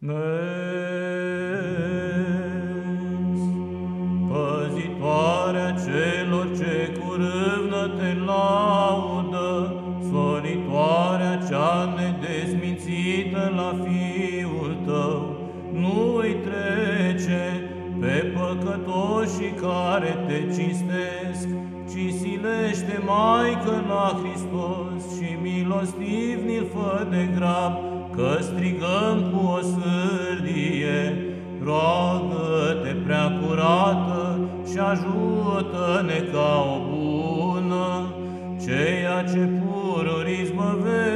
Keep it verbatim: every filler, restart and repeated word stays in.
Păzitoarea celor ce cu râvnă te laudă, sfăritoarea cea nedezmințită la Fiul tău, nu-i trece pe păcătoșii care te cinstesc, ci silește, Maică la Hristos, și milostiv-ni-l fă de grab, că strigăm cu o sârdie. Roagă-te, prea curată, și ajută-ne ca o bună, ceea ce pururi izbăvește